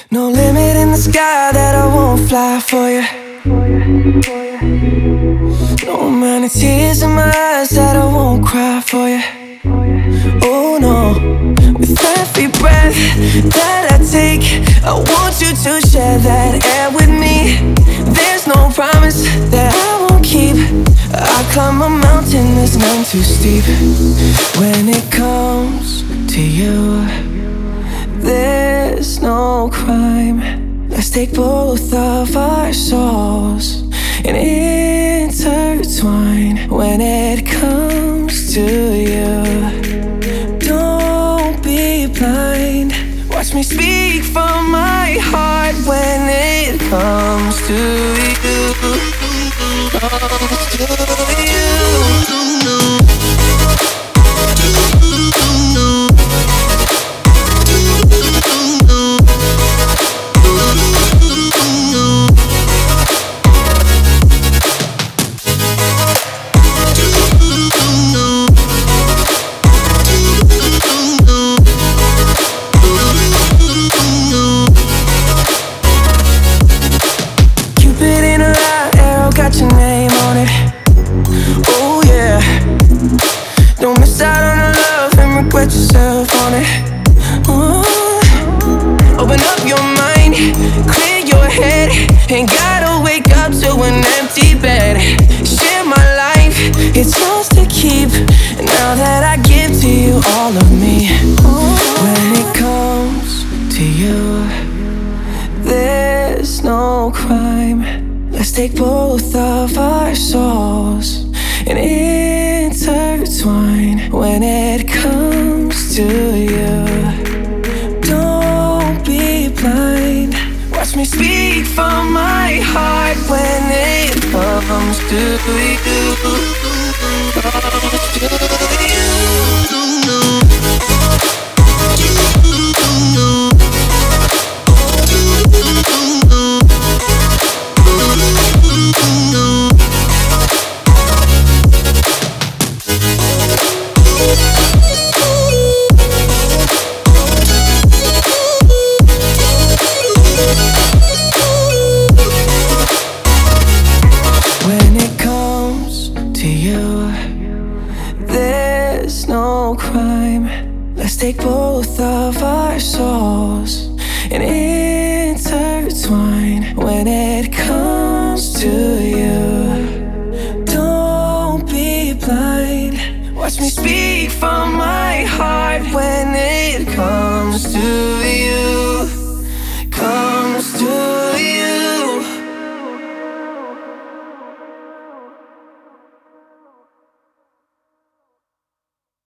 No limit in the sky that I won't fly for you. No amount of tears in my eyes that I won't cry for you. Oh no, with every breath that I take, I want you to share that air with me. There's no promise that I won't keep. I climb a mountain that's none too steep. When it comes to you, there's no crime. Let's take both of our souls and intertwine. When it comes to you, don't be blind. Watch me speak from my heart. When it comes to you, comes to you. Got your name on it, oh yeah. Don't miss out on the love and regret yourself on it. Open up your mind, clear your head. Ain't gotta wake up to an empty bed. Share my life, it's yours to keep. Now that I give to you all of me. When it comes to you, there's no crime. Let's take both of our souls and intertwine. When it comes to you, don't be blind. Watch me speak from my heart. When it comes to you, comes to you. When it comes to you, there's no crime. Let's take both of our souls and intertwine. When it comes to you, don't be blind. Watch me speak from my heart. When it comes to you.